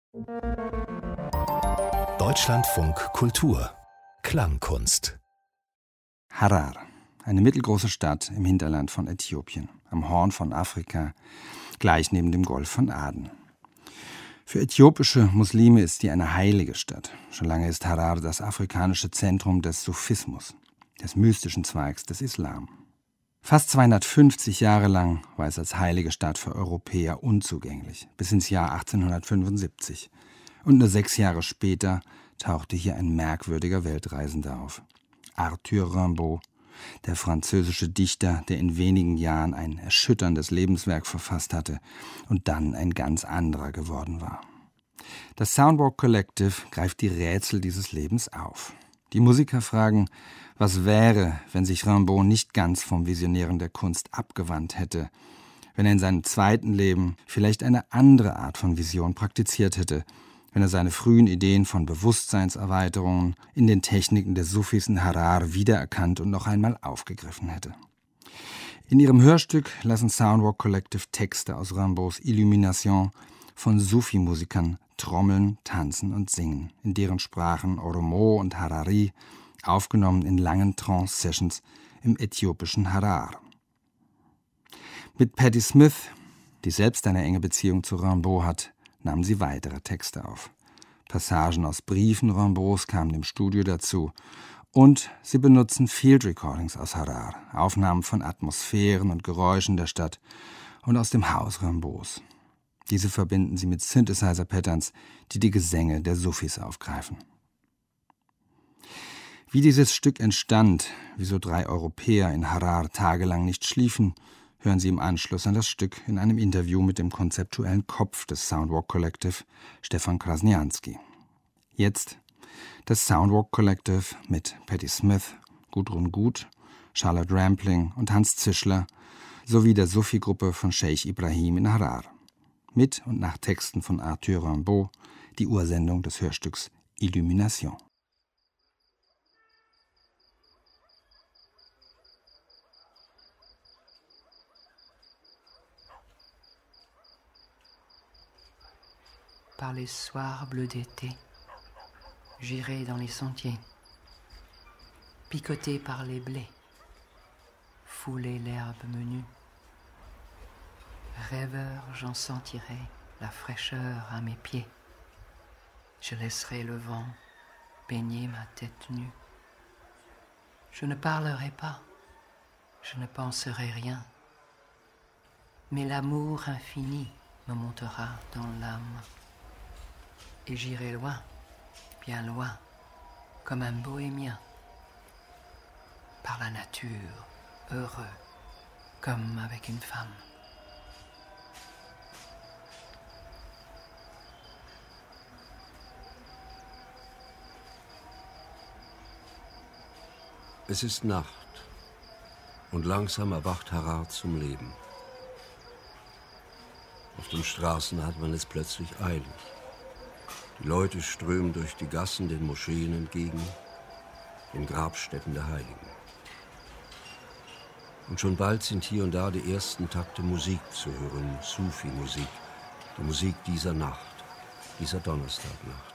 Deutschlandfunk Kultur Klangkunst. Harar, eine mittelgroße Stadt im Hinterland von Äthiopien, am Horn von Afrika, gleich neben dem Golf von Aden. Für äthiopische Muslime ist sie eine heilige Stadt. Schon lange ist Harar das afrikanische Zentrum des Sufismus, des mystischen Zweigs des Islam. Fast 250 Jahre lang war es als heilige Stadt für Europäer unzugänglich, bis ins Jahr 1875. Und nur 6 Jahre später tauchte hier ein merkwürdiger Weltreisender auf. Arthur Rimbaud, der französische Dichter, der in wenigen Jahren ein erschütterndes Lebenswerk verfasst hatte und dann ein ganz anderer geworden war. Das Soundwalk Collective greift die Rätsel dieses Lebens auf. Die Musiker fragen, was wäre, wenn sich Rimbaud nicht ganz vom Visionären der Kunst abgewandt hätte, wenn er in seinem zweiten Leben vielleicht eine andere Art von Vision praktiziert hätte, wenn er seine frühen Ideen von Bewusstseinserweiterungen in den Techniken der Sufis in Harar wiedererkannt und noch einmal aufgegriffen hätte. In ihrem Hörstück lassen Soundwalk Collective Texte aus Rimbauds Illumination von Sufi-Musikern trommeln, tanzen und singen, in deren Sprachen Oromo und Harari, aufgenommen in langen Trance-Sessions im äthiopischen Harar. Mit Patti Smith, die selbst eine enge Beziehung zu Rimbaud hat, nahmen sie weitere Texte auf. Passagen aus Briefen Rimbauds kamen im Studio dazu und sie benutzen Field Recordings aus Harar, Aufnahmen von Atmosphären und Geräuschen der Stadt und aus dem Haus Rimbauds. Diese verbinden sie mit Synthesizer-Patterns, die die Gesänge der Sufis aufgreifen. Wie dieses Stück entstand, wieso 3 Europäer in Harar tagelang nicht schliefen, hören Sie im Anschluss an das Stück in einem Interview mit dem konzeptuellen Kopf des Soundwalk Collective, Stefan Krasnianski. Jetzt das Soundwalk Collective mit Patti Smith, Gudrun Gut, Charlotte Rampling und Hans Zischler sowie der Sufi-Gruppe von Sheikh Ibrahim in Harar. Mit und nach Texten von Arthur Rimbaud, die Ursendung des Hörstücks Illumination. Par les soirs bleus d'été, j'irai dans les sentiers, picoté par les blés, fouler l'herbe menue. Rêveur, j'en sentirai la fraîcheur à mes pieds. Je laisserai le vent baigner ma tête nue. Je ne parlerai pas, je ne penserai rien, mais l'amour infini me montera dans l'âme. Et j'irai loin, bien loin, comme un bohémien, par la nature, heureux, comme avec une femme. Es ist Nacht und langsam erwacht Harar zum Leben. Auf den Straßen hat man es plötzlich eilig. Die Leute strömen durch die Gassen den Moscheen entgegen, den Grabstätten der Heiligen. Und schon bald sind hier und da die ersten Takte Musik zu hören, Sufi-Musik, die Musik dieser Nacht, dieser Donnerstagnacht.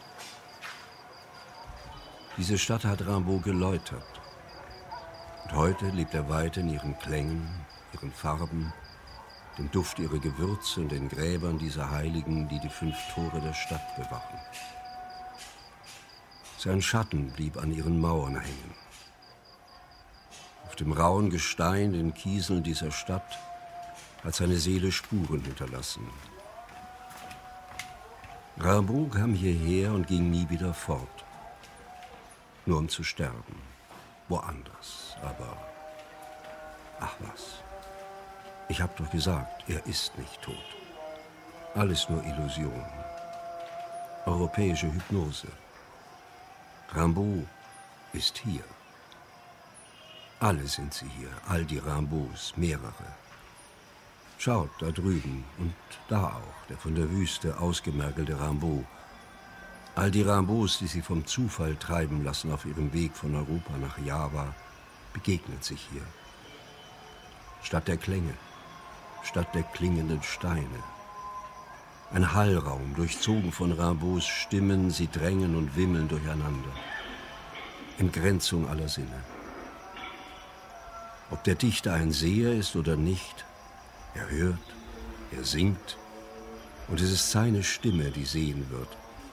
Diese Stadt hat Rimbaud geläutert. Und heute lebt er weiter in ihren Klängen, ihren Farben, dem Duft ihrer Gewürze und den Gräbern dieser Heiligen, die die 5 Tore der Stadt bewachen. Sein Schatten blieb an ihren Mauern hängen. Auf dem rauen Gestein, den Kieseln dieser Stadt, hat seine Seele Spuren hinterlassen. Rimbaud kam hierher und ging nie wieder fort, nur um zu sterben, woanders, aber ach was. Ich hab doch gesagt, er ist nicht tot. Alles nur Illusion. Europäische Hypnose. Rimbaud ist hier. Alle sind sie hier, all die Rimbauds, mehrere. Schaut, da drüben und da auch, der von der Wüste ausgemergelte Rimbaud. All die Rimbauds, die sie vom Zufall treiben lassen auf ihrem Weg von Europa nach Java, begegnen sich hier. Statt der Klänge, statt der klingenden Steine, Ein Hallraum, durchzogen von Rimbaud's Stimmen, sie drängen und wimmeln durcheinander. Entgrenzung aller Sinne. Ob der Dichter ein Seher ist oder nicht, er hört, er singt, und es ist seine Stimme, die sehen wird.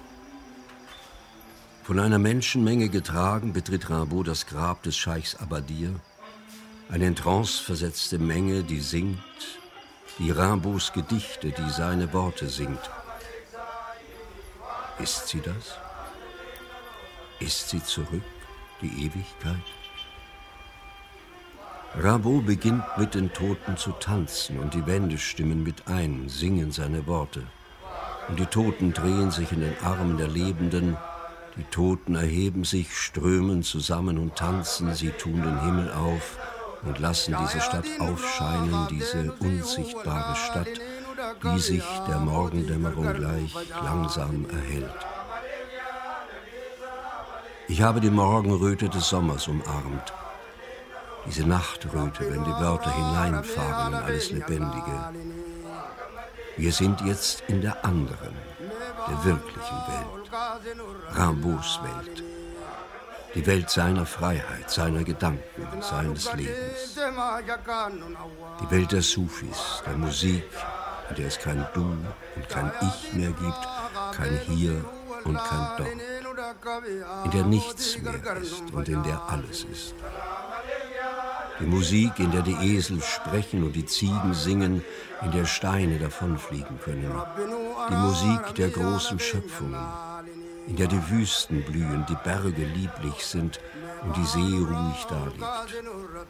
Von einer Menschenmenge getragen, betritt Rimbaud das Grab des Scheichs Abadir, eine in Trance versetzte Menge, die singt, die Rimbaud's Gedichte, die seine Worte singt. Ist sie das? Ist sie zurück, die Ewigkeit? Rimbaud beginnt mit den Toten zu tanzen und die Wände stimmen mit ein, singen seine Worte. Und die Toten drehen sich in den Armen der Lebenden, die Toten erheben sich, strömen zusammen und tanzen, sie tun den Himmel auf und lassen diese Stadt aufscheinen, diese unsichtbare Stadt, die sich der Morgendämmerung gleich langsam erhellt. Ich habe die Morgenröte des Sommers umarmt, diese Nachtröte, wenn die Wörter hineinfahren in alles Lebendige. Wir sind jetzt in der anderen, der wirklichen Welt, Rimbaud's Welt. Die Welt seiner Freiheit, seiner Gedanken, seines Lebens. Die Welt der Sufis, der Musik, in der es kein Du und kein Ich mehr gibt, kein Hier und kein Dort. In der nichts mehr ist und in der alles ist. Die Musik, in der die Esel sprechen und die Ziegen singen, in der Steine davonfliegen können. Die Musik der großen Schöpfungen, in der die Wüsten blühen, die Berge lieblich sind und die See ruhig daliegt.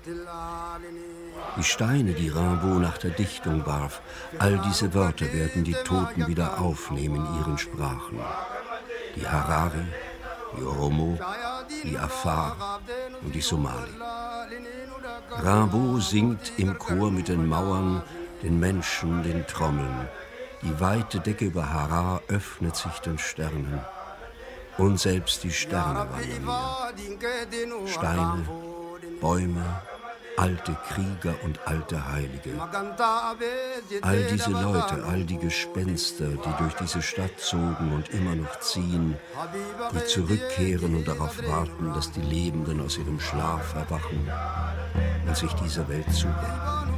Die Steine, die Rimbaud nach der Dichtung warf, all diese Wörter werden die Toten wieder aufnehmen in ihren Sprachen. Die Harari, die Oromo, die Afar und die Somali. Rimbaud singt im Chor mit den Mauern, den Menschen, den Trommeln. Die weite Decke über Harar öffnet sich den Sternen. Und selbst die Sterne wandern näher. Steine, Bäume, alte Krieger und alte Heilige. All diese Leute, all die Gespenster, die durch diese Stadt zogen und immer noch ziehen, die zurückkehren und darauf warten, dass die Lebenden aus ihrem Schlaf erwachen und sich dieser Welt zuwenden.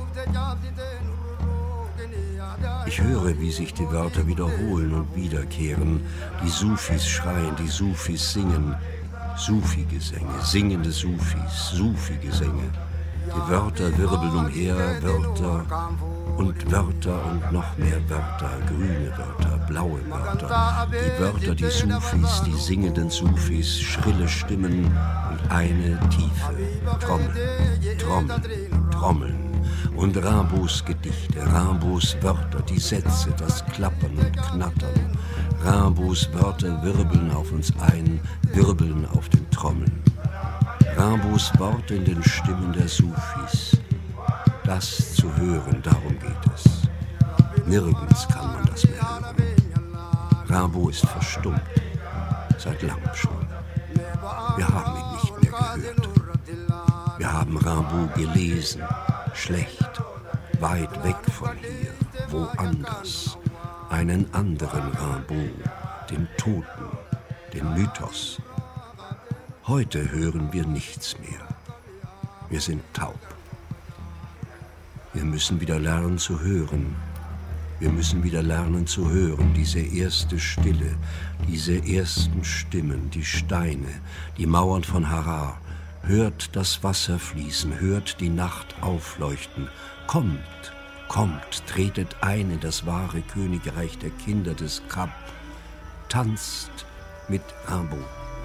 Ich höre, wie sich die Wörter wiederholen und wiederkehren. Die Sufis schreien, die Sufis singen. Sufi-Gesänge, singende Sufis, Sufi-Gesänge. Die Wörter wirbeln umher, Wörter und noch mehr Wörter, grüne Wörter, blaue Wörter. Die Wörter, die Sufis, die singenden Sufis, schrille Stimmen und eine tiefe Trommeln, Trommeln, Trommeln. Und Rimbaud's Gedichte, Rimbaud's Wörter, die Sätze, das Klappern und Knattern. Rimbaud's Wörter wirbeln auf uns ein, wirbeln auf den Trommeln. Rimbaud's Worte in den Stimmen der Sufis. Das zu hören, darum geht es. Nirgends kann man das mehr hören. Rimbaud ist verstummt, seit langem schon. Wir haben ihn nicht mehr gehört. Wir haben Rimbaud gelesen, schlecht, weit weg von hier, woanders. Einen anderen Rimbaud, den Toten, den Mythos. Heute hören wir nichts mehr. Wir sind taub. Wir müssen wieder lernen zu hören. Wir müssen wieder lernen zu hören, diese erste Stille, diese ersten Stimmen, die Steine, die Mauern von Harar. Hört das Wasser fließen, hört die Nacht aufleuchten. Kommt, kommt, tretet ein in das wahre Königreich der Kinder des Kap. Tanzt mit Rimbaud.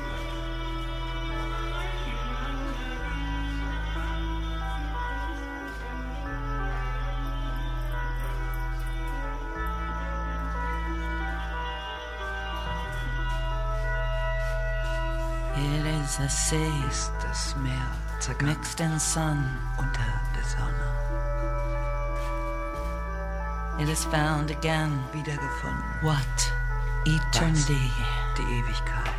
Das See ist das Meer, mixed in sun unter der Sonne. It is found again, wiedergefunden. What? Eternity, die Ewigkeit.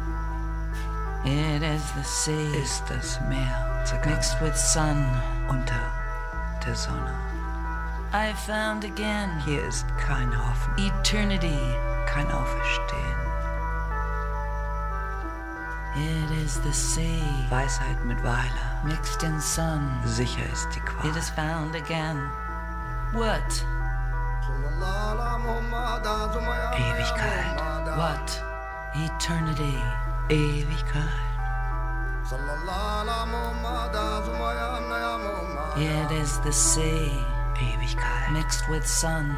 It is the sea, ist das Meer, mixed with sun unter der Sonne. I found again. Hier ist kein Hoffen. Eternity. Kein Auferstehen. It is the sea. Weisheit mit Weiler. Mixed in sun. Sicher ist die Qual. It is found again. What? Ewigkeit. What? Eternity. Ewigkeit. It is the sea. Ewigkeit. Mixed with sun.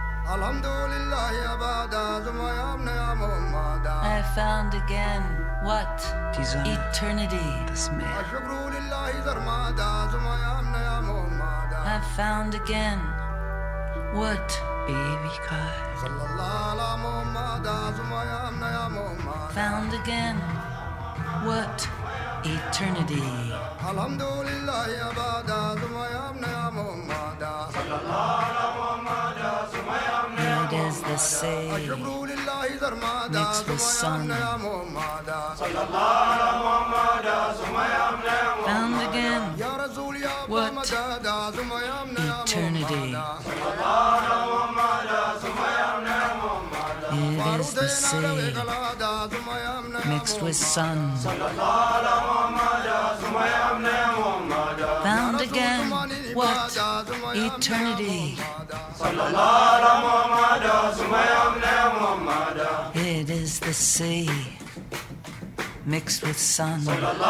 I found again. What? Die Sonne. Eternity. Das Meer. I found again. What? Ewigkeit. Found again. What? Eternity. It is the sea. Mixed with sun. Found again. What? Eternity. It is the sea. Mixed with sun. Found again. What? Eternity. It is the sea. Mixed with sun.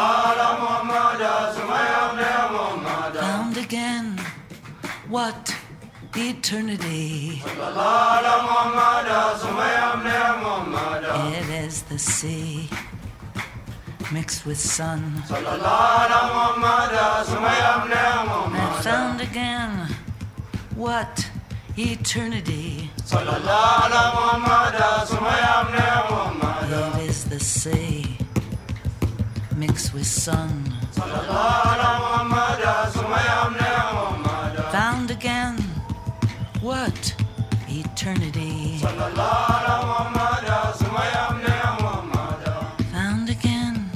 Found again. What? Eternity. It is the sea. Mixed with sun. I found again. What? Eternity. It is the sea. Mixed with sun. Found again. What? Eternity. Found again.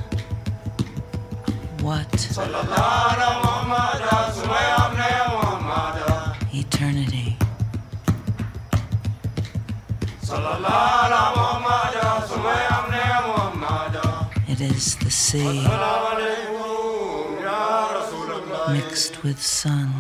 What? Eternity. It is the sea. Mixed with sun.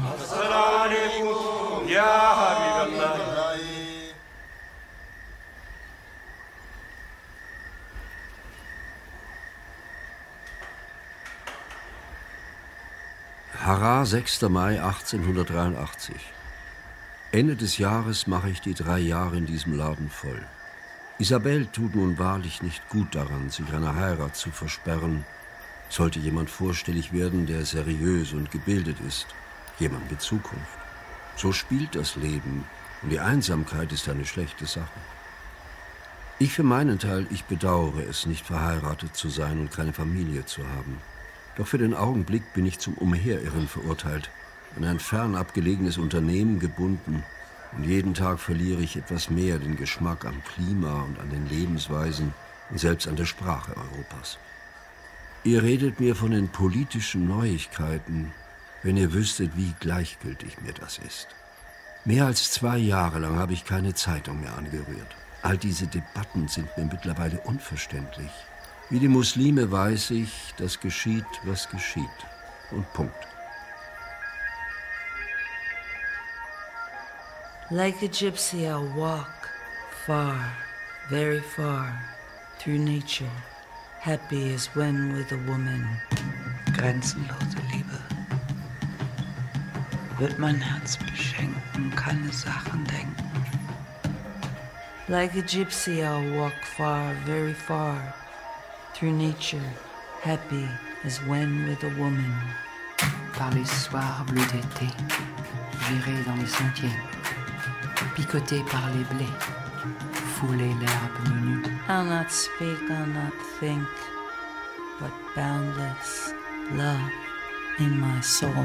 Harar, 6. Mai 1883. Ende des Jahres mache ich die 3 Jahre in diesem Laden voll. Isabel tut nun wahrlich nicht gut daran, sich einer Heirat zu versperren. Sollte jemand vorstellig werden, der seriös und gebildet ist, jemand mit Zukunft. So spielt das Leben und die Einsamkeit ist eine schlechte Sache. Ich für meinen Teil, ich bedauere es, nicht verheiratet zu sein und keine Familie zu haben. Doch für den Augenblick bin ich zum Umherirren verurteilt, an ein fernab gelegenes Unternehmen gebunden, und jeden Tag verliere ich etwas mehr den Geschmack am Klima und an den Lebensweisen und selbst an der Sprache Europas. Ihr redet mir von den politischen Neuigkeiten, wenn ihr wüsstet, wie gleichgültig mir das ist. Mehr als 2 Jahre lang habe ich keine Zeitung mehr angerührt. All diese Debatten sind mir mittlerweile unverständlich. Wie die Muslime weiß ich, dass geschieht, was geschieht. Und Punkt. Like a gypsy, I'll walk far, very far, through nature. Happy as when with a woman. Grenzenlose Liebe wird mein Herz beschenken, keine Sachen denken. Like a gypsy, I'll walk far, very far, through nature. Happy as when with a woman. Par les soirs bleus d'été, j'irai dans les sentiers. Picoté par les blés, fouler l'herbe menue. I'll not speak, I'll not think, but boundless love in my soul.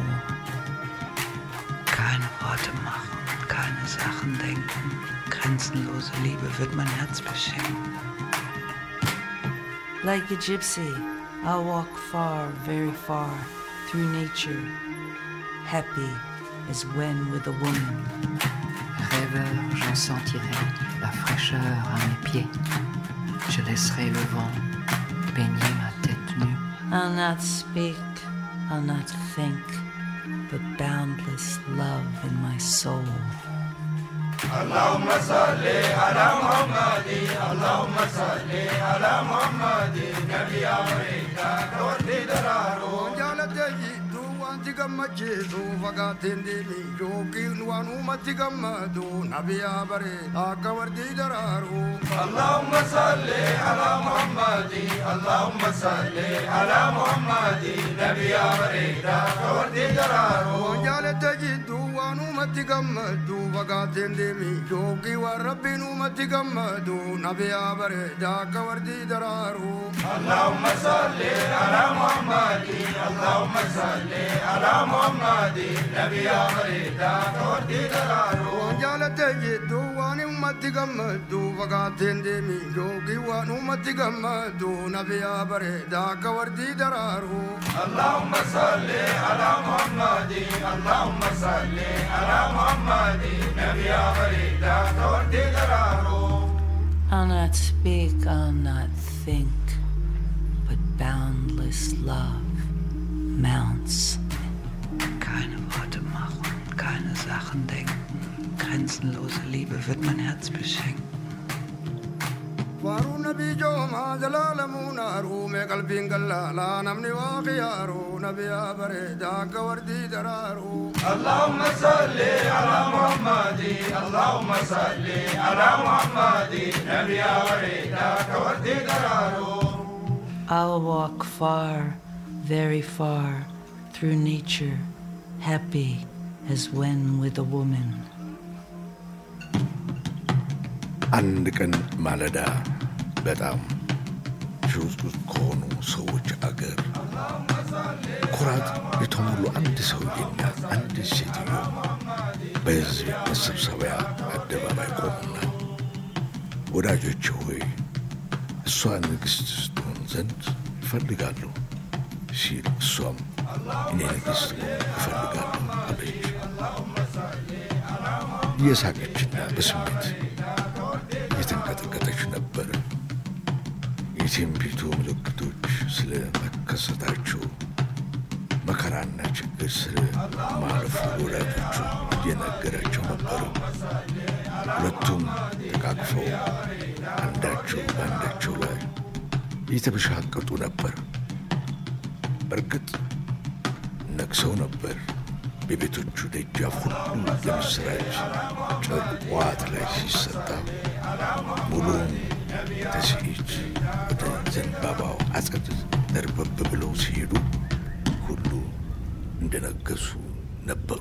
Keine Worte machen, keine Sachen denken. Grenzenlose Liebe wird mein Herz beschenken. Like a gypsy, I'll walk far, very far, through nature. Happy as when with a woman. Rêveur, j'en sentirai la fraîcheur à mes pieds. Je laisserai le vent baigner ma tête nue. I'll not speak, I'll not think, but boundless love in my soul. Allahumma salli ala Muhammadi, Allahumma salli ala Muhammadi, Nabi Amerika, Kordi Dararo, Jalataji, Duanti Gamachizu, Vagatindi, Yogi, Nuanu Matigamadu, Nabi Abare, Akawardi Dararo. Allahumma salli ala Muhammadi, Allahumma salli ala Muhammadi, Nabi Amerika, Kordi Dararo, Jalataji, Duanu Matigamadu, Vagatindi. Yogi wa Rabbi numati gammadu Nabi abare daaka wardi dararu. Allahumma salli ala Muhammadi, Allahumma salli ala Muhammadi, Nabi abare daaka wardi dararu. Jalate yiddu wani umati gammadu vagatende mi yogi wa numati gammadu Nabi abare daaka wardi dararu. Allahumma salli ala Muhammadi, Allahumma salli ala Muhammadi, Nabi abare. I'll not speak, I'll not think, but boundless love mounts. Keine Worte machen, keine Sachen denken. Grenzenlose Liebe wird mein Herz beschenken. Waruna bijo ma jalala munaru me kalbin gallala namni waqiyaru nabi abare daaka wardi dararu. Allahumma salli ala Muhammadi, Allahumma salli ala Muhammadi, nabi abare daaka wardi dararu. I'll walk far, very far, through nature, happy as when with a woman. አንድ ቀን ማለዳ በጣም ሹስቱ ከሆኑ ሰዎች አገር ኩራት የተሞሉ አንድ ሰውዬና አንድ ሴትዮ በሕዝብ መሰብሰቢያ አደባባይ ቆሙና ወዳጆቼ ሆይ እሷ ንግሥት ስትሆን ዘንድ እፈልጋለሁ ሲል እሷም እኔ ንግሥት እፈልጋለሁ አለች። እየሳቀችና በስሜት የተንቀጠቀጠች ነበር። የትንቢቱ ምልክቶች ስለ መከሰታቸው መከራና ችግር ስለ ማለፉ ወዳጆቹ እየነገራቸው ነበር። ሁለቱም ተቃቅፈው አንዳቸው በአንዳቸው ላይ እየተበሻቀጡ ነበር። በእርግጥ ነግሰው ነበር። በቤቶቹ ደጃፍ ሁሉ የምስራች ጨርቅ ዋት ላይ ሲሰጣ ሙሉም ተስዒት ወደ ዘንባባው አጸድ ደርበብ ብለው ሲሄዱ ሁሉ እንደነገሱ ነበሩ።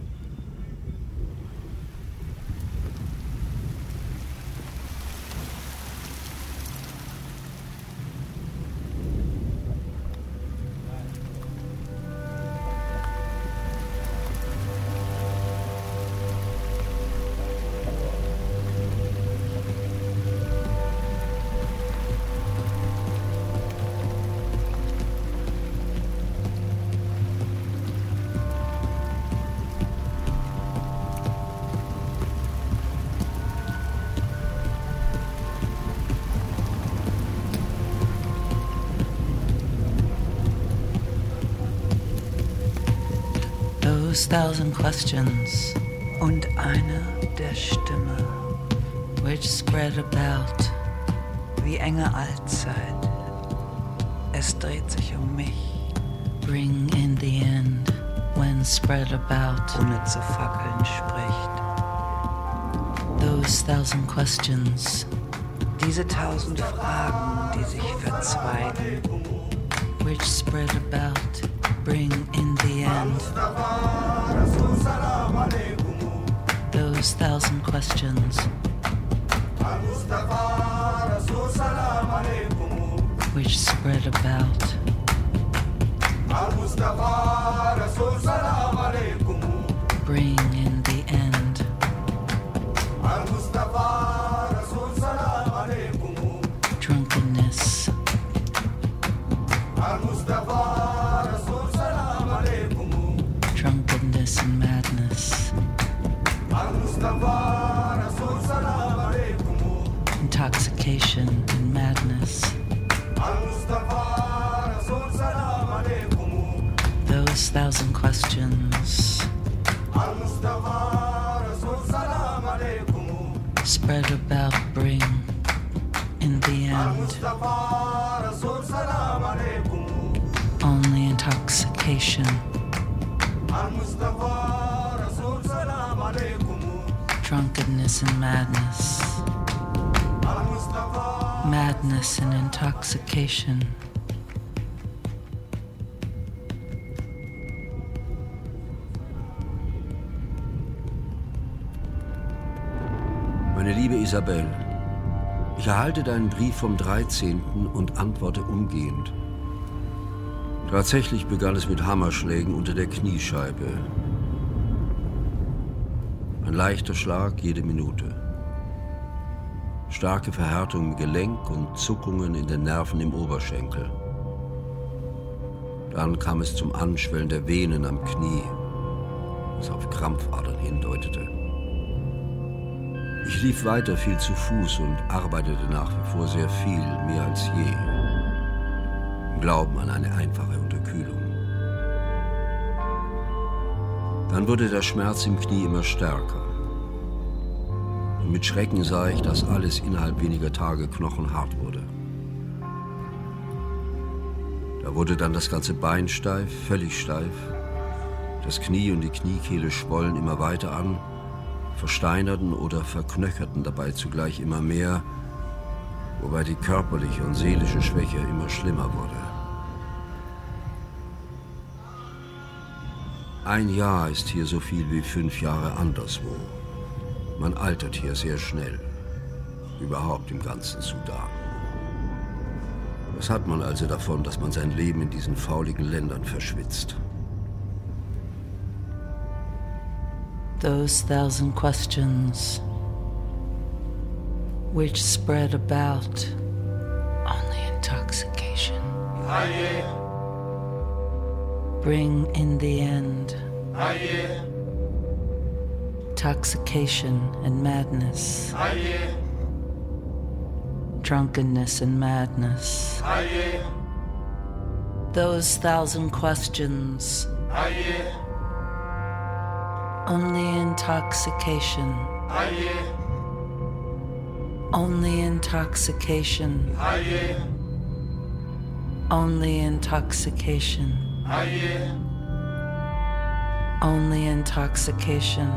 Thousand questions und eine der Stimme, which spread about wie enge Allzeit. Es dreht sich mich. Bring in the end when spread about ohne zu fackeln spricht. Those thousand questions, diese 1000 Fragen, die sich verzweigen, which spread about bring in the end. Those thousand questions, which spread about bring in the end. Drunkenness, drunkenness and madness. intoxication and madness. Those thousand questions spread about bring in the end only intoxication, drunkenness and madness, madness and intoxication. Meine liebe Isabel, ich erhalte deinen Brief vom 13. und antworte umgehend. Tatsächlich begann es mit Hammerschlägen unter der Kniescheibe. Ein leichter Schlag jede Minute. Starke Verhärtung im Gelenk und Zuckungen in den Nerven im Oberschenkel. Dann kam es zum Anschwellen der Venen am Knie, das auf Krampfadern hindeutete. Ich lief weiter viel zu Fuß und arbeitete nach wie vor sehr viel, mehr als je. Im Glauben an eine einfache Unterkühlung. Dann wurde der Schmerz im Knie immer stärker. Und mit Schrecken sah ich, dass alles innerhalb weniger Tage knochenhart wurde. Da wurde dann das ganze Bein steif, völlig steif. Das Knie und die Kniekehle schwollen immer weiter an, versteinerten oder verknöcherten dabei zugleich immer mehr, wobei die körperliche und seelische Schwäche immer schlimmer wurde. Ein Jahr ist hier so viel wie 5 Jahre anderswo. Man altert hier sehr schnell, überhaupt im ganzen Sudan. Was hat man also davon, dass man sein Leben in diesen fauligen Ländern verschwitzt? Those thousand questions which spread about only intoxication bring in the end intoxication and madness, drunkenness and madness. Those thousand questions only intoxication, only intoxication, only intoxication, only intoxication,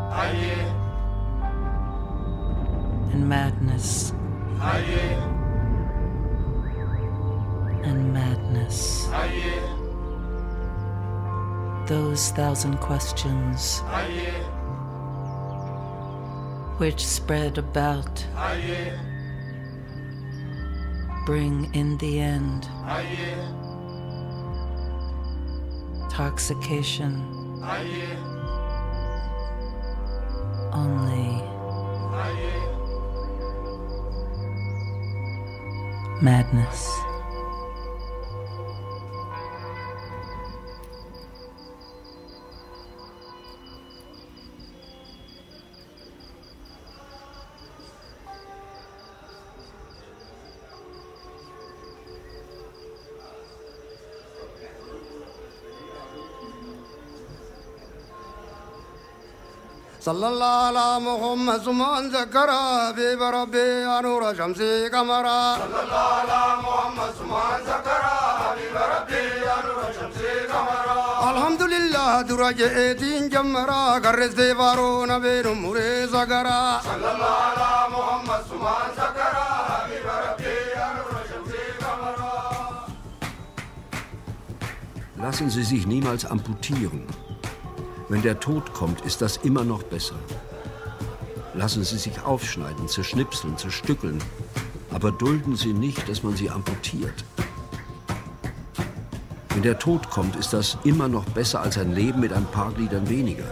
and madness, and madness. Those thousand questions which spread about bring in the end intoxication, only madness. sallallahu ala muhammad suman zakara bi rabbi anura shamsi kamara sallallahu ala muhammad suman zakara bi rabbi anura shamsi kamara alhamdulillah duraje etin jamara garres de varo na beru mure zagara sallallahu ala muhammad suman zakara bi rabbi anura shamsi kamara. Lassen Sie sich niemals amputieren. Wenn der Tod kommt, ist das immer noch besser. Lassen Sie sich aufschneiden, zerschnipseln, zerstückeln, aber dulden Sie nicht, dass man Sie amputiert. Wenn der Tod kommt, ist das immer noch besser als ein Leben mit ein paar Gliedern weniger.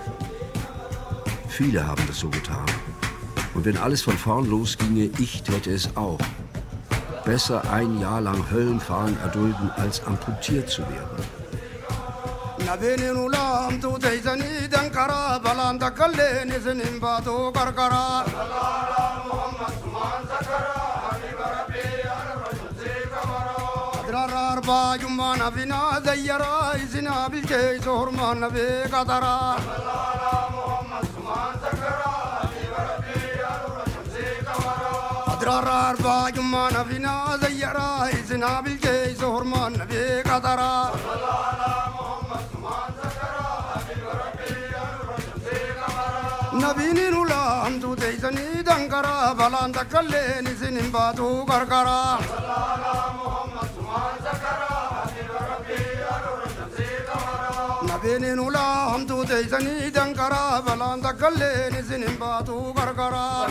Viele haben das so getan. Und wenn alles von vorn losginge, ich täte es auch. Besser ein Jahr lang Höllenfahren erdulden, als amputiert zu werden. Nabinin ulam tu teizani dankara balam takalleni sinin batu karkara. Sallallahu ala Muhammad suman zakara أربع جمعنا فينا زيرا إزنا بالجيش هرمان بقدرا أدرار أربع جمعنا فينا زيرا إزنا بالجيش هرمان بقدرا نبيني نولا أنتو تيزني دنكرا بلان تكليني سنين باتو كركرا نبيني نولا أنتو تيزني دنكرا بلان تكليني سنين باتو كركرا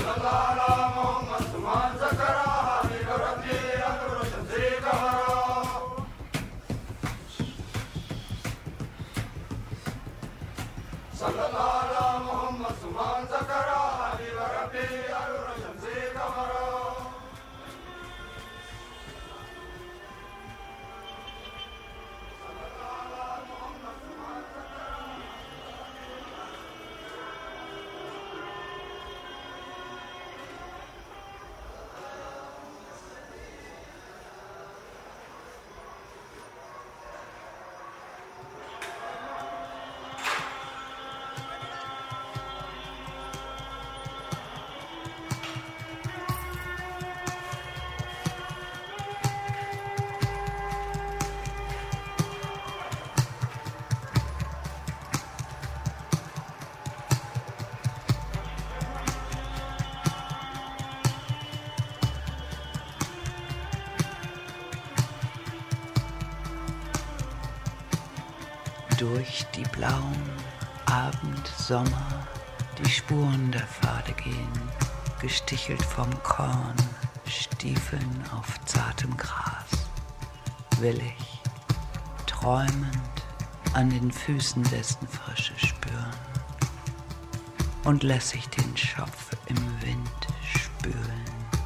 Durch die blauen Abendsommer die Spuren der Pfade gehen, gestichelt vom Korn, Stiefeln auf zartem Gras, will ich, träumend, an den Füßen dessen Frische spüren und lässig den Schopf im Wind spülen.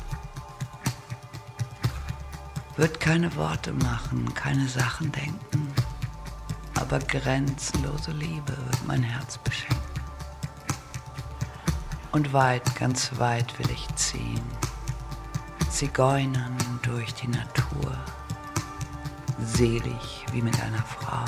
Wird keine Worte machen, keine Sachen denken, aber grenzenlose Liebe wird mein Herz beschenken. Und weit, ganz weit will ich ziehen, Zigeunern durch die Natur, selig wie mit einer Frau.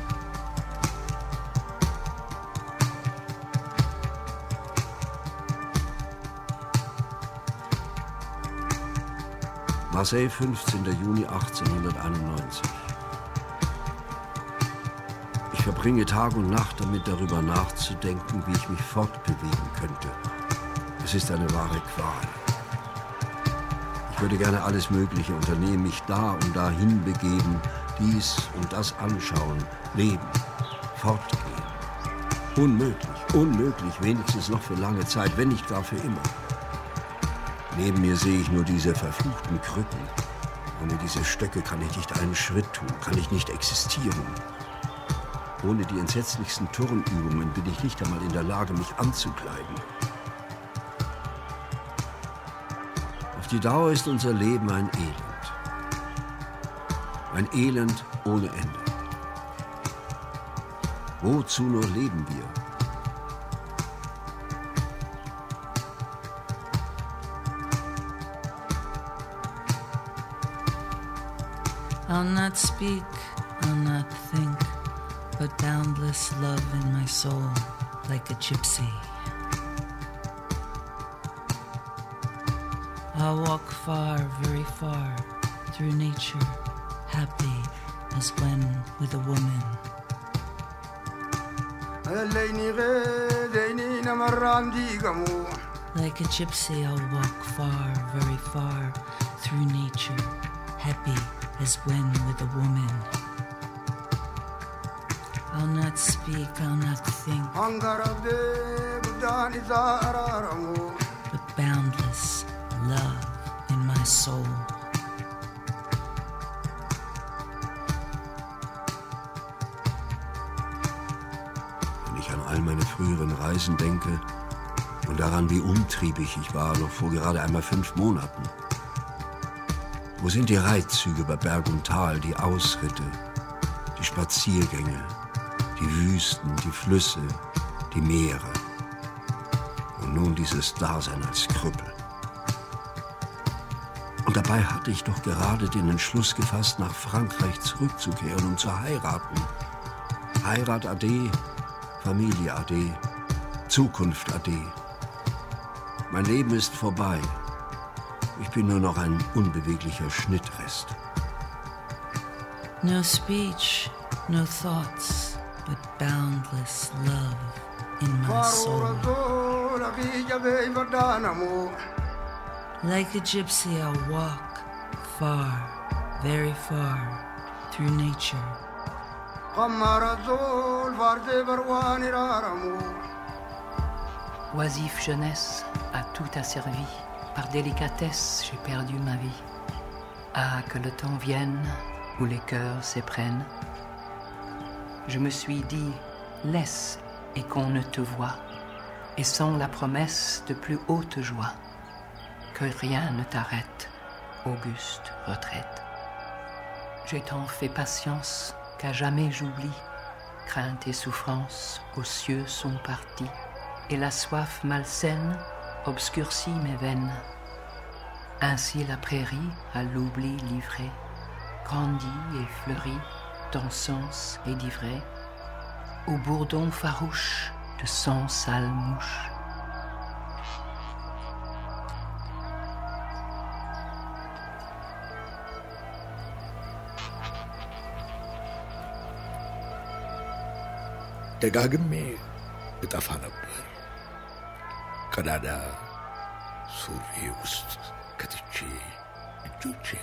Marseille, 15. Juni 1891. Ich verbringe Tag und Nacht damit, darüber nachzudenken, wie ich mich fortbewegen könnte. Es ist eine wahre Qual. Ich würde gerne alles Mögliche unternehmen, mich da und dahin begeben, dies und das anschauen, leben, fortgehen. Unmöglich, unmöglich, wenigstens noch für lange Zeit, wenn nicht gar für immer. Neben mir sehe ich nur diese verfluchten Krücken. Ohne diese Stöcke kann ich nicht einen Schritt tun, kann ich nicht existieren. Ohne die entsetzlichsten Turnübungen bin ich nicht einmal in der Lage, mich anzukleiden. Auf die Dauer ist unser Leben ein Elend. Ein Elend ohne Ende. Wozu nur leben wir? I'll not speak, I'll not think, but boundless love in my soul, like a gypsy. I'll walk far, very far, through nature, happy as when with a woman. Like a gypsy, I'll walk far, very far, through nature, happy as when with a woman. I'll not speak, I'll not think, but boundless love in my soul. Wenn ich an all meine früheren Reisen denke und daran, wie umtriebig ich war, noch vor gerade einmal 5 Monaten. Wo sind die Reitzüge über Berg und Tal, die Ausritte, die Spaziergänge, die Wüsten, die Flüsse, die Meere und nun dieses Dasein als Krüppel. Und dabei hatte ich doch gerade den Entschluss gefasst, nach Frankreich zurückzukehren, um zu heiraten. Heirat ade, Familie ade, Zukunft ade. Mein Leben ist vorbei. Ich bin nur noch ein unbeweglicher Schnittrest. No speech, no thoughts, but boundless love in my soul. Like a gypsy, I'll walk far, very far, through nature. Oisive jeunesse a tout asservi. Par délicatesse, j'ai perdu ma vie. Ah, que le temps vienne où les cœurs s'éprennent. Je me suis dit, laisse et qu'on ne te voie, et sans la promesse de plus haute joie, que rien ne t'arrête, auguste retraite. J'ai tant fait patience qu'à jamais j'oublie, crainte et souffrance aux cieux sont partis, et la soif malsaine obscurcit mes veines. Ainsi la prairie à l'oubli livrée, grandit et fleurit d'encens et d'ivrée, au bourdon farouche de 100 sales mouches. ደጋግሜ እጠፋ ነበር። ቀዳዳ ሱሪ ውስጥ ከትቼ እጆቼን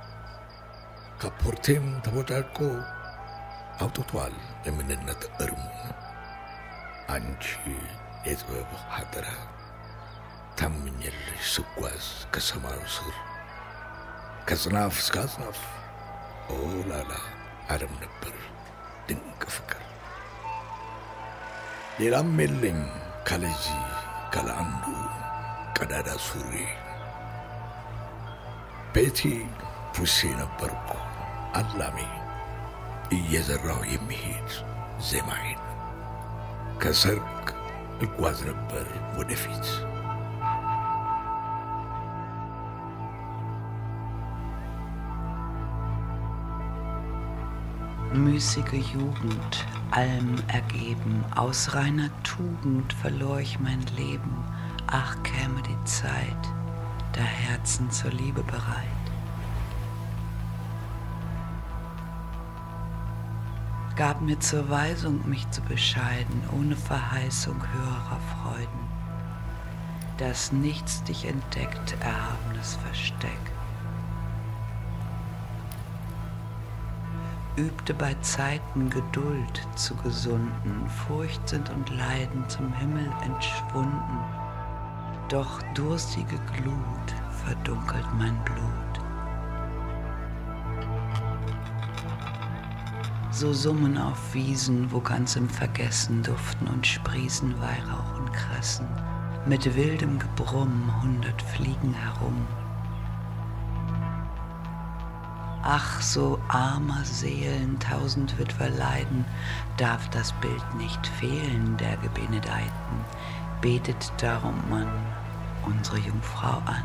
ካፖርቴም ተቦጫቆ አውጥቷል የምንነት እርሙን። አንቺ የጥበብ ሀገራ ታምኝልሽ ስጓዝ ከሰማዩ ስር ከጽናፍ እስከ አጽናፍ ኦላላ አለም ነበር ድንቅ ፍቅር። ሌላም የለኝ ካለዚህ ካለአንዱ ቀዳዳ ሱሪ። ቤቲ ፑሴ ነበርኩ አላሜ እየዘራው የሚሄድ ዜማዬን። ከሰርግ እጓዝ ነበር ወደፊት። Müßige Jugend, allem ergeben, aus reiner Tugend verlor ich mein Leben. Ach, käme die Zeit, da Herzen zur Liebe bereit. Gab mir zur Weisung, mich zu bescheiden, ohne Verheißung höherer Freuden. Dass nichts dich entdeckt, erhabenes Versteck. Übte bei Zeiten Geduld zu Gesunden, Furchtsinn und Leiden zum Himmel entschwunden. Doch durstige Glut verdunkelt mein Blut. So summen auf Wiesen, wo ganz im Vergessen duften und sprießen Weihrauch und Kressen, mit wildem Gebrumm 100 Fliegen herum. Ach, so armer Seelen, 1000 Witwer leiden, darf das Bild nicht fehlen der Gebenedeiten, betet darum man unsere Jungfrau an.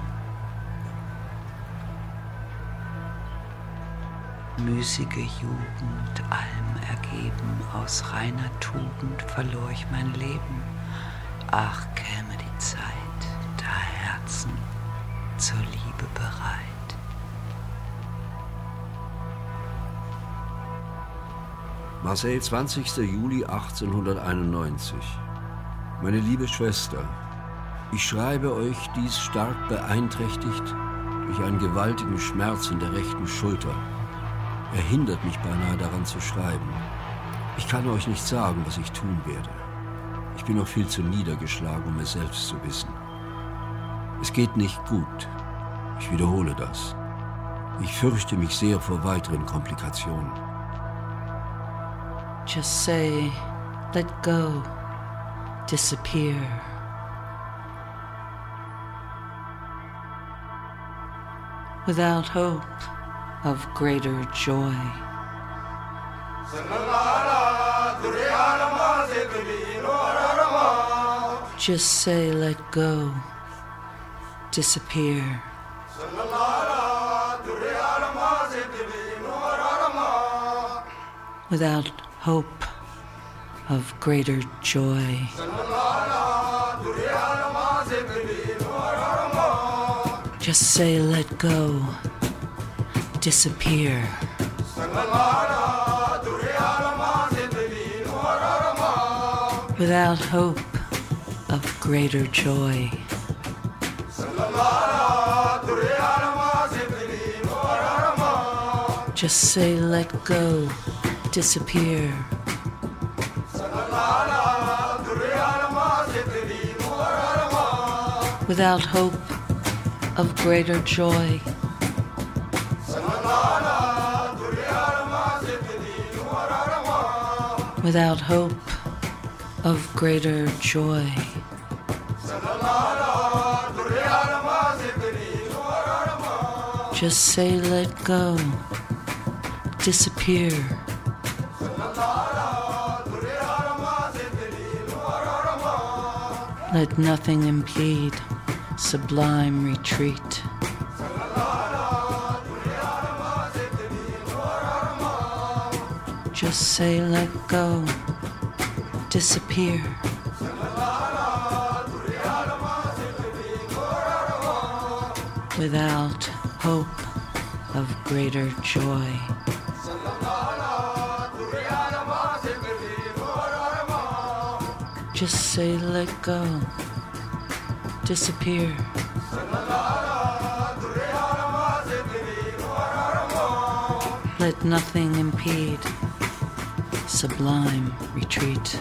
Müßige Jugend, allem ergeben, aus reiner Tugend verlor ich mein Leben. Ach, käme die Zeit, da Herzen zur Liebe bereit. Marseille, 20. Juli 1891. Meine liebe Schwester, ich schreibe euch dies stark beeinträchtigt durch einen gewaltigen Schmerz in der rechten Schulter. Er hindert mich beinahe daran zu schreiben. Ich kann euch nicht sagen, was ich tun werde. Ich bin noch viel zu niedergeschlagen, um es selbst zu wissen. Es geht nicht gut. Ich wiederhole das. Ich fürchte mich sehr vor weiteren Komplikationen. Just say, let go, disappear. Without hope of greater joy. Just say, let go, disappear. without hope of greater joy. Just say let go, disappear. Without hope of greater joy. Just say let go, disappear. Without hope of greater joy. Without hope of greater joy. Just say let go, disappear. Let nothing impede sublime retreat. Just say let go, disappear. Without hope of greater joy. Just say let go, disappear. Let nothing impede sublime retreat.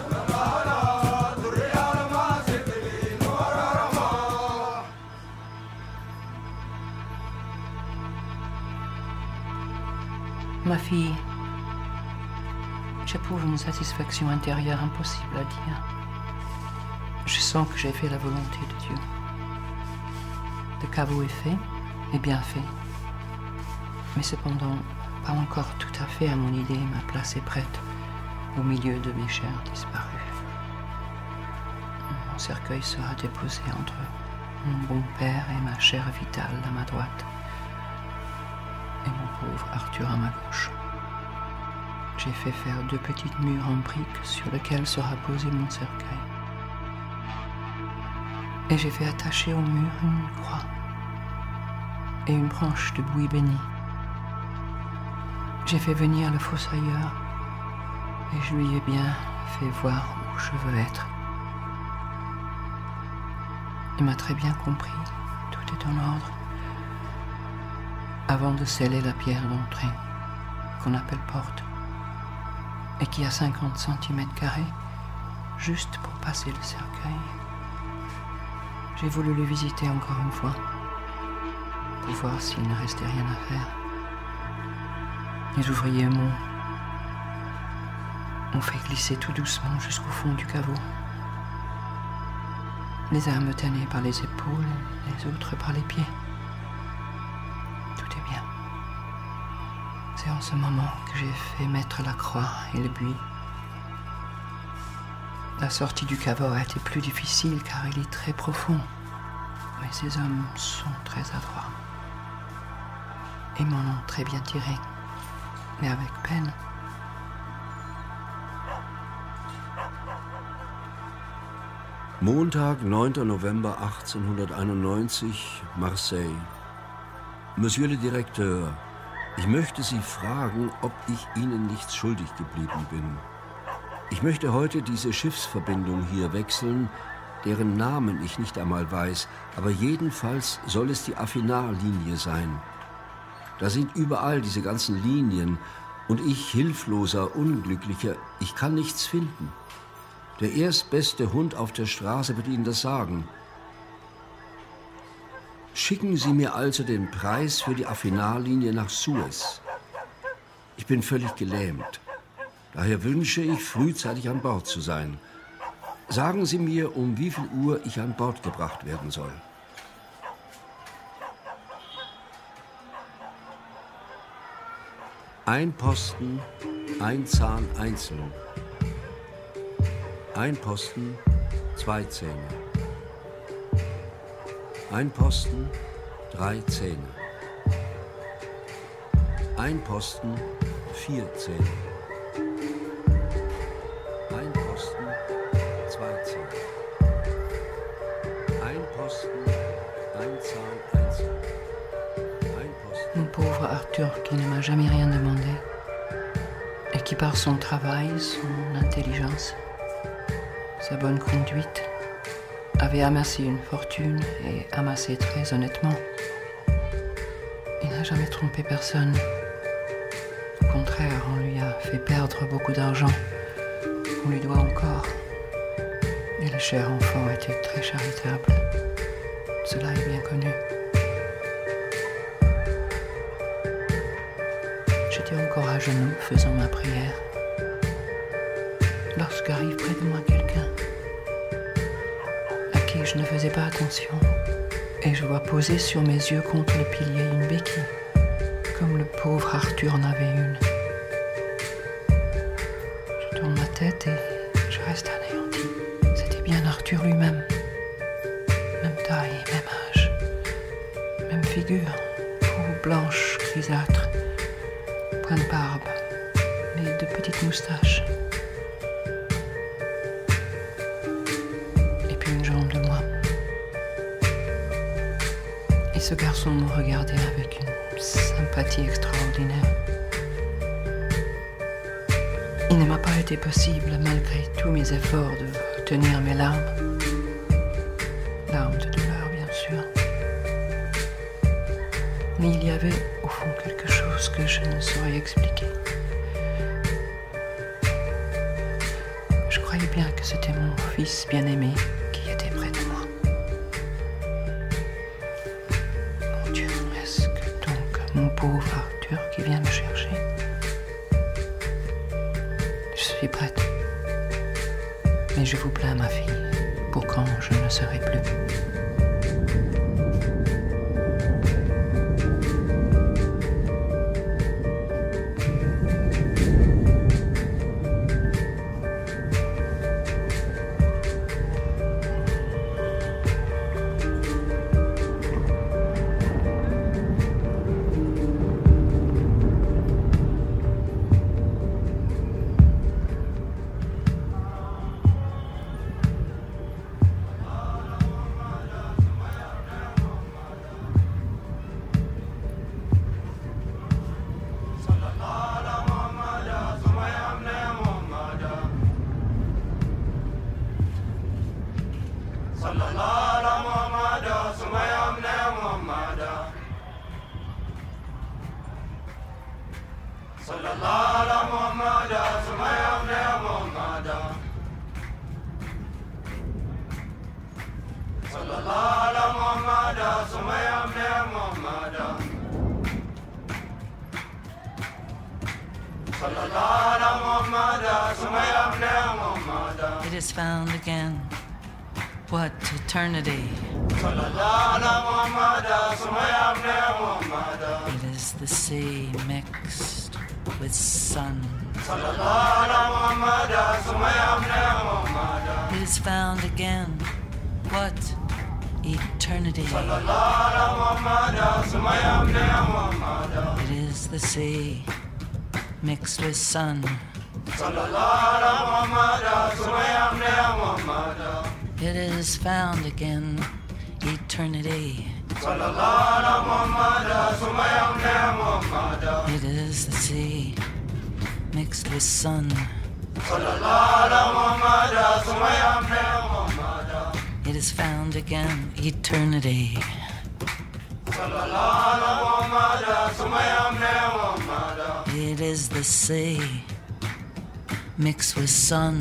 Ma fille, j'éprouve une satisfaction intérieure impossible à dire. Je sens que j'ai fait la volonté de Dieu. Le caveau est fait, et bien fait. Mais cependant, pas encore tout à fait à mon idée, ma place est prête au milieu de mes chairs disparues. Mon cercueil sera déposé entre mon bon père et ma chair vitale à ma droite, et mon pauvre Arthur à ma gauche. J'ai fait faire 2 petites murs en briques sur lesquelles sera posé mon cercueil. Et j'ai fait attacher au mur une croix et une branche de buis béni. J'ai fait venir le fossoyeur et je lui ai bien fait voir où je veux être. Il m'a très bien compris, tout est en ordre. Avant de sceller la pierre d'entrée, qu'on appelle porte, et qui a 50 cm², juste pour passer le cercueil, j'ai voulu le visiter encore une fois, pour voir s'il ne restait rien à faire. Les ouvriers m'ont fait glisser tout doucement jusqu'au fond du caveau. Les uns me tenaient par les épaules, les autres par les pieds. Tout est bien. C'est en ce moment que j'ai fait mettre la croix et le buis. La sortie du caveau a été plus difficile car il est très profond. Mais ces hommes sont très adroits. Et m'en ont très bien tiré, mais avec peine. Montag, 9. November 1891, Marseille. Monsieur le Directeur, ich möchte Sie fragen, ob ich Ihnen nichts schuldig geblieben bin. Ich möchte heute diese Schiffsverbindung hier wechseln, deren Namen ich nicht einmal weiß, aber jedenfalls soll es die Affinar-Linie sein. Da sind überall diese ganzen Linien und ich, hilfloser, Unglücklicher, ich kann nichts finden. Der erstbeste Hund auf der Straße wird Ihnen das sagen. Schicken Sie mir also den Preis für die Affinar-Linie nach Suez. Ich bin völlig gelähmt. Daher wünsche ich, frühzeitig an Bord zu sein. Sagen Sie mir, um wie viel Uhr ich an Bord gebracht werden soll. Ein Posten, ein Zahn einzeln. Ein Posten, 2 Zähne. Ein Posten, 3 Zähne. Ein Posten, 4 Zähne. Mon pauvre Arthur qui ne m'a jamais rien demandé et qui par son travail, son intelligence, sa bonne conduite, avait amassé une fortune et amassé très honnêtement. Il n'a jamais trompé personne. Au contraire, on lui a fait perdre beaucoup d'argent. On lui doit encore. Et le cher enfant était très charitable. Cela est bien connu. J'étais encore à genoux faisant ma prière lorsqu'arrive près de moi quelqu'un à qui je ne faisais pas attention et je vois poser sur mes yeux contre le pilier une béquille comme le pauvre Arthur en avait une. Je tourne ma tête et je reste anéanti. C'était bien Arthur lui-même. Même taille, même âge, même figure, peau blanche, grisâtre, point de barbe, mais de petites moustaches. Et puis une jambe de moi. Et ce garçon me regardait avec une sympathie extraordinaire. Il ne m'a pas été possible, malgré tous mes efforts, de retenir mes larmes. Larmes de douleur, bien sûr. Mais il y avait, au fond, quelque chose que je ne saurais expliquer. Je croyais bien que c'était mon fils bien-aimé qui était près de moi. Mon Dieu, est-ce que donc mon pauvre Arthur qui vient me chercher? Je suis prête. Mais je vous plains, ma fille, pour quand je ne serai plus. It is found again. What eternity? It is the sea mixed with sun. It is found again. What eternity? It is the sea mixed with sun. It is found again, eternity. It is the sea mixed with sun. It is found again, eternity. It is the sea mixed with sun.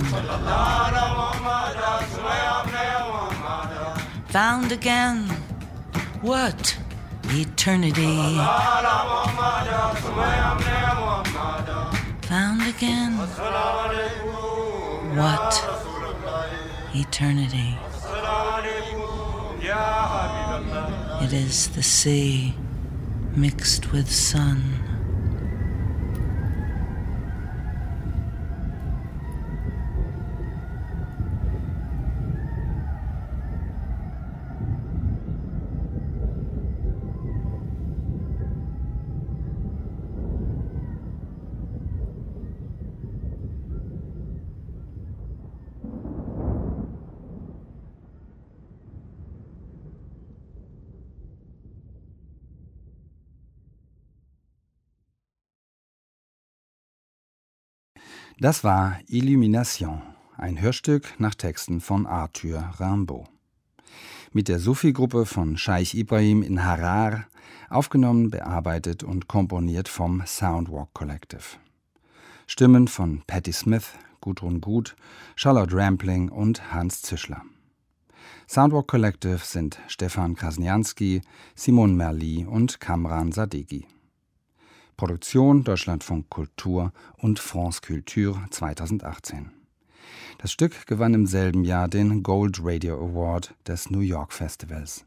Found again. What eternity? Found again. What eternity? It is the sea mixed with sun. Das war Illumination, ein Hörstück nach Texten von Arthur Rimbaud. Mit der Sufi-Gruppe von Scheich Ibrahim in Harar, aufgenommen, bearbeitet und komponiert vom Soundwalk Collective. Stimmen von Patti Smith, Gudrun Gut, Charlotte Rampling und Hans Zischler. Soundwalk Collective sind Stefan Krasnianski, Simone Merli und Kamran Sadeghi. Produktion Deutschlandfunk Kultur und France Culture 2018. Das Stück gewann im selben Jahr den Gold Radio Award des New York Festivals.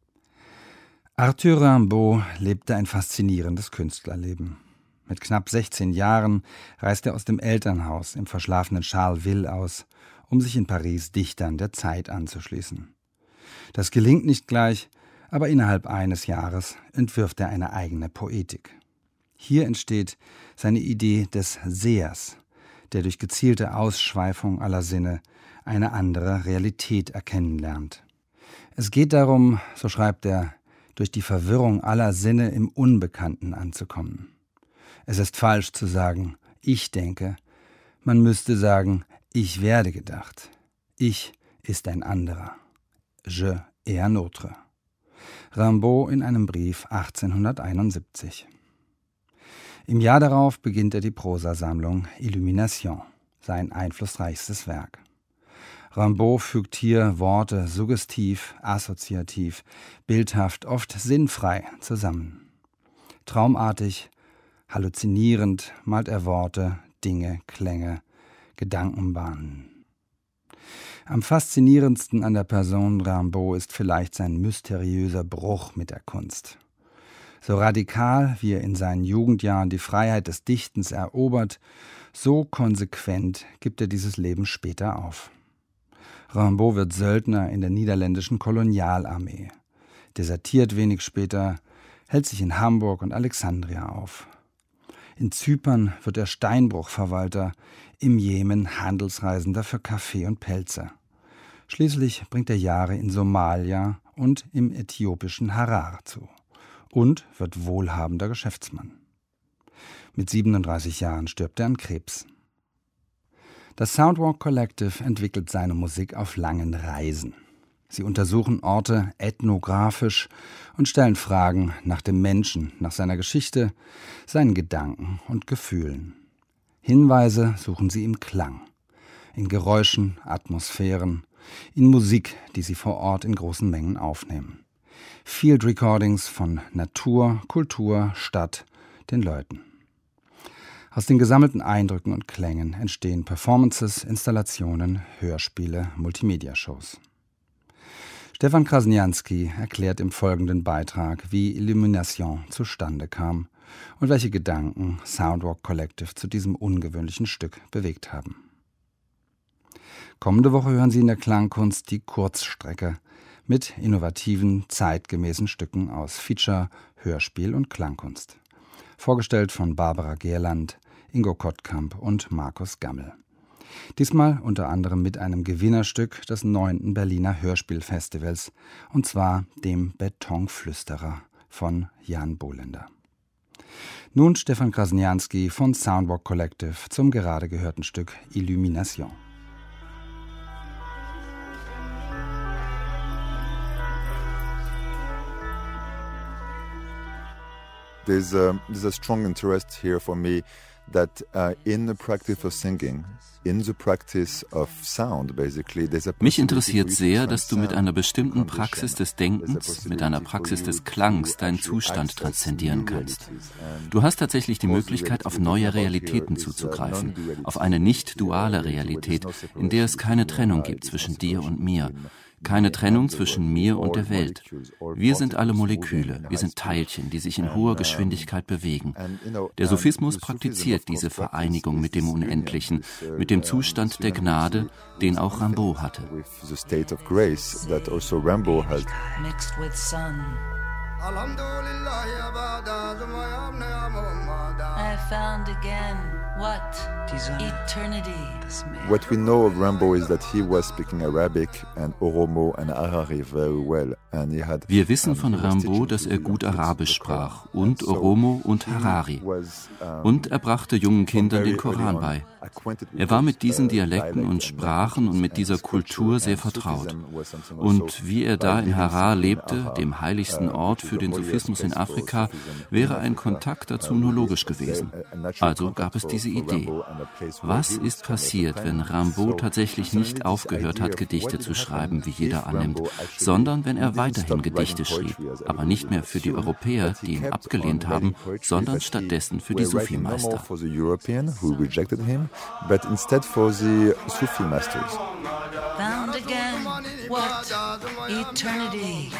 Arthur Rimbaud lebte ein faszinierendes Künstlerleben. Mit knapp 16 Jahren reist er aus dem Elternhaus im verschlafenen Charleville aus, um sich in Paris Dichtern der Zeit anzuschließen. Das gelingt nicht gleich, aber innerhalb eines Jahres entwirft er eine eigene Poetik. Hier entsteht seine Idee des Sehers, der durch gezielte Ausschweifung aller Sinne eine andere Realität erkennen lernt. Es geht darum, so schreibt er, durch die Verwirrung aller Sinne im Unbekannten anzukommen. Es ist falsch zu sagen, ich denke. Man müsste sagen, ich werde gedacht. Ich ist ein anderer. Je et un autre. Rimbaud in einem Brief 1871. Im Jahr darauf beginnt er die Prosasammlung Illumination, sein einflussreichstes Werk. Rimbaud fügt hier Worte suggestiv, assoziativ, bildhaft, oft sinnfrei zusammen. Traumartig, halluzinierend malt er Worte, Dinge, Klänge, Gedankenbahnen. Am faszinierendsten an der Person Rimbaud ist vielleicht sein mysteriöser Bruch mit der Kunst. So radikal, wie er in seinen Jugendjahren die Freiheit des Dichtens erobert, so konsequent gibt er dieses Leben später auf. Rimbaud wird Söldner in der niederländischen Kolonialarmee, desertiert wenig später, hält sich in Hamburg und Alexandria auf. In Zypern wird er Steinbruchverwalter, im Jemen Handelsreisender für Kaffee und Pelze. Schließlich bringt er Jahre in Somalia und im äthiopischen Harar zu. Und wird wohlhabender Geschäftsmann. Mit 37 Jahren stirbt er an Krebs. Das Soundwalk Collective entwickelt seine Musik auf langen Reisen. Sie untersuchen Orte ethnographisch und stellen Fragen nach dem Menschen, nach seiner Geschichte, seinen Gedanken und Gefühlen. Hinweise suchen sie im Klang, in Geräuschen, Atmosphären, in Musik, die sie vor Ort in großen Mengen aufnehmen. Field Recordings von Natur, Kultur, Stadt, den Leuten. Aus den gesammelten Eindrücken und Klängen entstehen Performances, Installationen, Hörspiele, Multimedia-Shows. Stefan Krasnianski erklärt im folgenden Beitrag, wie Illumination zustande kam und welche Gedanken Soundwalk Collective zu diesem ungewöhnlichen Stück bewegt haben. Kommende Woche hören Sie in der Klangkunst die Kurzstrecke mit innovativen, zeitgemäßen Stücken aus Feature, Hörspiel und Klangkunst. Vorgestellt von Barbara Gerland, Ingo Kottkamp und Markus Gammel. Diesmal unter anderem mit einem Gewinnerstück des 9. Berliner Hörspielfestivals, und zwar dem Betonflüsterer von Jan Bolender. Nun Stefan Krasnianski von Soundwalk Collective zum gerade gehörten Stück Illumination. There's a strong interest here for me that in the practice of singing, in the practice of sound, basically, there's a Mich interessiert sehr, dass du mit einer bestimmten Praxis des Denkens, mit einer Praxis des Klangs deinen Zustand transzendieren kannst. Du hast tatsächlich die Möglichkeit, auf neue Realitäten zuzugreifen, auf eine nicht duale Realität, in der es keine Trennung gibt zwischen dir und mir. Keine Trennung zwischen mir und der Welt. Wir sind alle Moleküle, wir sind Teilchen, die sich in hoher Geschwindigkeit bewegen. Der Sufismus praktiziert diese Vereinigung mit dem Unendlichen, mit dem Zustand der Gnade, den auch Rimbaud hatte. Mixed with sun. I found again what What we know of Rimbaud is that he was speaking Arabic and Oromo and Harari very well. And he had, wir wissen von Rimbaud, dass er gut Arabisch sprach und Oromo und Harari. Und er brachte jungen Kindern den Koran bei. Er war mit diesen Dialekten und Sprachen und mit dieser Kultur sehr vertraut. Und wie er da in Harar lebte, dem heiligsten Ort für den Sufismus in Afrika, wäre ein Kontakt dazu nur logisch gewesen. Also gab es diese Idee. Was ist passiert, wenn Rimbaud tatsächlich nicht aufgehört hat, Gedichte zu schreiben, wie jeder annimmt, sondern wenn er weiterhin Gedichte schrieb, aber nicht mehr für die Europäer, die ihn abgelehnt haben, sondern stattdessen für die Sufi-Meister? But instead for the Sufi masters. Found again, what eternity?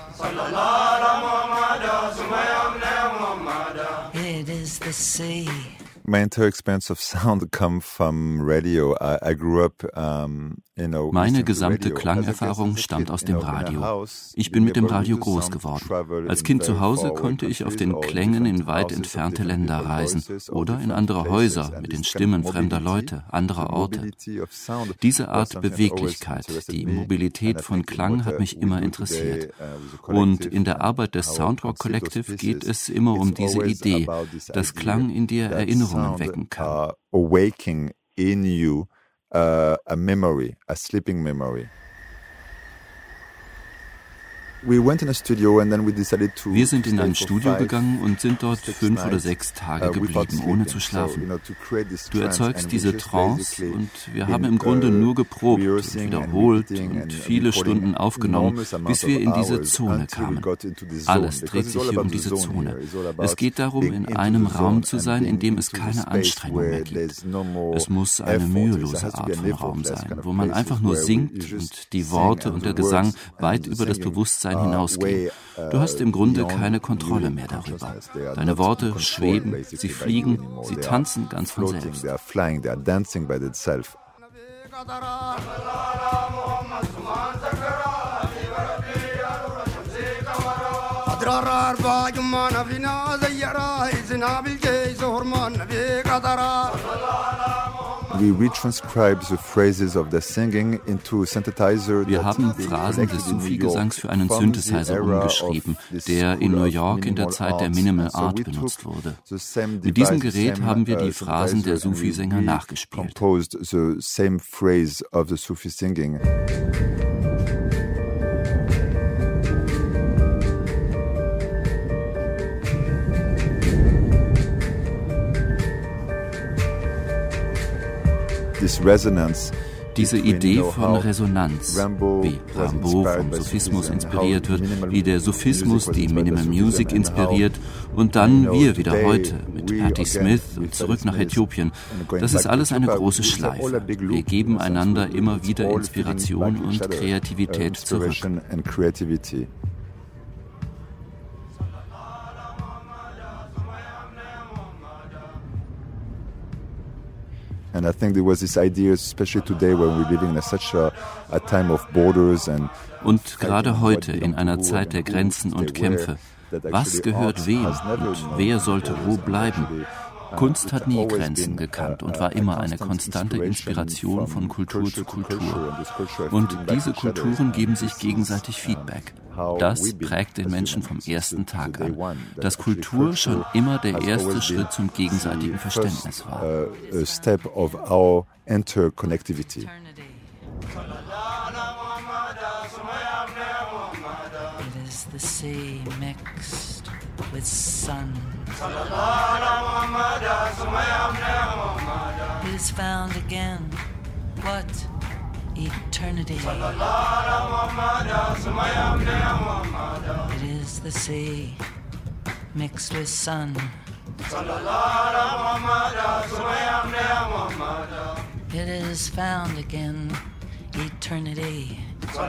It is the sea. My entire experience of sound come from radio. I grew up, Meine gesamte Klangerfahrung stammt aus dem Radio. Ich bin mit dem Radio groß geworden. Als Kind zu Hause konnte ich auf den Klängen in weit entfernte Länder reisen oder in andere Häuser mit den Stimmen fremder Leute, anderer Orte. Diese Art Beweglichkeit, die Mobilität von Klang hat mich immer interessiert. Und in der Arbeit des Soundrock Collective geht es immer um diese Idee, dass Klang in dir Erinnerungen wecken kann. Awaking in you a memory, a sleeping memory. Wir sind in ein Studio gegangen und sind dort 5 oder 6 Tage geblieben, ohne zu schlafen. Du erzeugst diese Trance und wir haben im Grunde nur geprobt und wiederholt und viele Stunden aufgenommen, bis wir in diese Zone kamen. Alles dreht sich hier um diese Zone. Es geht darum, in einem Raum zu sein, in dem es keine Anstrengung mehr gibt. Es muss eine mühelose Art von Raum sein, wo man einfach nur singt und die Worte und der Gesang weit über das Bewusstsein hinausgehen. Du hast im Grunde keine Kontrolle mehr darüber. Deine Worte schweben, sie fliegen, sie tanzen ganz von selbst. Wir haben Phrasen des Sufi-Gesangs für einen Synthesizer umgeschrieben, der in New York in der Zeit der Minimal Art benutzt wurde. Mit diesem Gerät haben wir die Phrasen der Sufi-Sänger nachgespielt. Diese Idee von Resonanz, wie Rimbaud vom Sufismus inspiriert wird, wie der Sufismus die Minimal Music inspiriert und dann wir wieder heute mit Patti Smith und zurück nach Äthiopien. Das ist alles eine große Schleife. Wir geben einander immer wieder Inspiration und Kreativität zurück. And I think there was this idea, especially today when we're living in such a time of borders and und gerade heute in einer Zeit der Grenzen und Kämpfe, was gehört wem und wer sollte wo bleiben? Kunst hat nie Grenzen gekannt und war immer eine konstante Inspiration von Kultur zu Kultur. Und diese Kulturen geben sich gegenseitig Feedback. Das prägt den Menschen vom ersten Tag an, dass Kultur schon immer der erste Schritt zum gegenseitigen Verständnis war. The sea mixed with sun. It is found again. What eternity? It is the sea mixed with sun. It is found again. Eternity.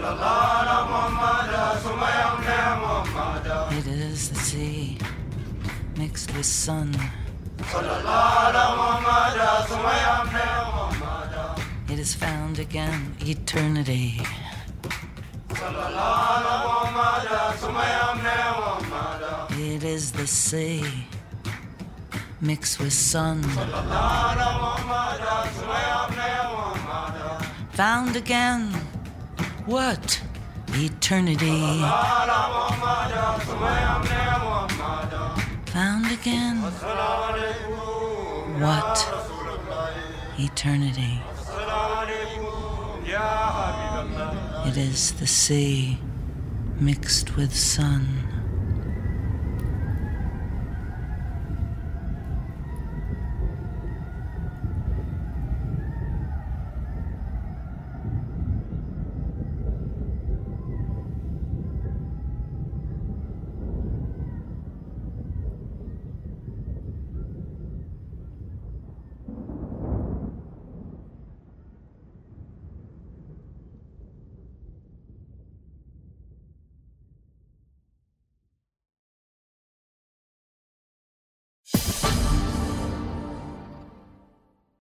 It is the sea mixed with sun. It is found again, eternity. It is the sea mixed with sun. Found again. What? Eternity. Found again. What? Eternity. It is the sea mixed with sun.